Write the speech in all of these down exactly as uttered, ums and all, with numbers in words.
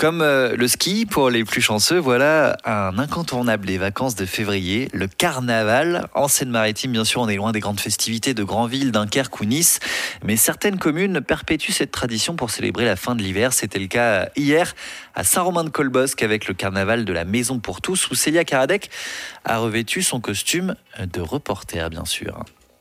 Comme euh, le ski pour les plus chanceux, voilà un incontournable des vacances de février, le carnaval. En Seine-Maritime, bien sûr, on est loin des grandes festivités de grandes villes, Dunkerque ou Nice, mais certaines communes perpétuent cette tradition pour célébrer la fin de l'hiver. C'était le cas hier à Saint-Romain-de-Colbosc avec le carnaval de la Maison pour tous, où Célia Karadec a revêtu son costume de reporter, bien sûr.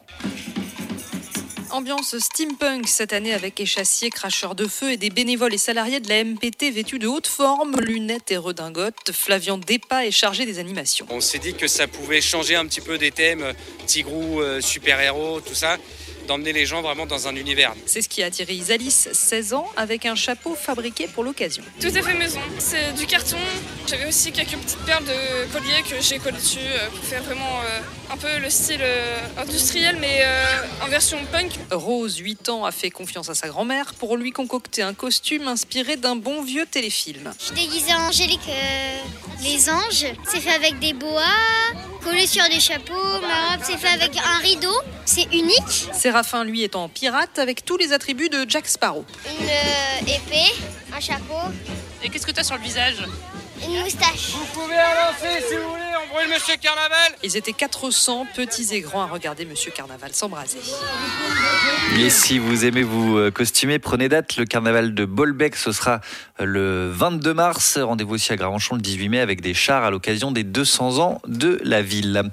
Ambiance steampunk cette année avec échassiers, cracheurs de feu et des bénévoles et salariés de la M P T vêtus de haute forme, lunettes et redingotes. Flavian Despas est chargé des animations. On s'est dit que ça pouvait changer un petit peu des thèmes, tigrou, euh, super-héros, tout ça, d'emmener les gens vraiment dans un univers. C'est ce qui a attiré Isalis, seize ans, avec un chapeau fabriqué pour l'occasion. Tout à fait maison, c'est du carton. J'avais aussi quelques petites perles de collier que j'ai collées dessus pour faire vraiment euh, un peu le style euh, industriel mais euh, en version punk. Rose, huit ans, a fait confiance à sa grand-mère pour lui concocter un costume inspiré d'un bon vieux téléfilm. Je suis déguisée en Angélique, euh, les anges. C'est fait avec des boas, collé sur des chapeaux. Ma robe, c'est fait avec un rideau. C'est unique. Séraphin, lui, est en pirate avec tous les attributs de Jack Sparrow. Une euh, épée, un chapeau. Et qu'est-ce que tu as sur le visage ? Une moustache. Vous pouvez avancer si vous voulez, on brûle Monsieur Carnaval. Ils étaient quatre cents, petits et grands, à regarder Monsieur Carnaval s'embraser. Et si vous aimez vous costumer, prenez date. Le carnaval de Bolbec, ce sera le vingt-deux mars. Rendez-vous aussi à Gravenchon le dix-huit mai avec des chars à l'occasion des deux cents ans de la ville.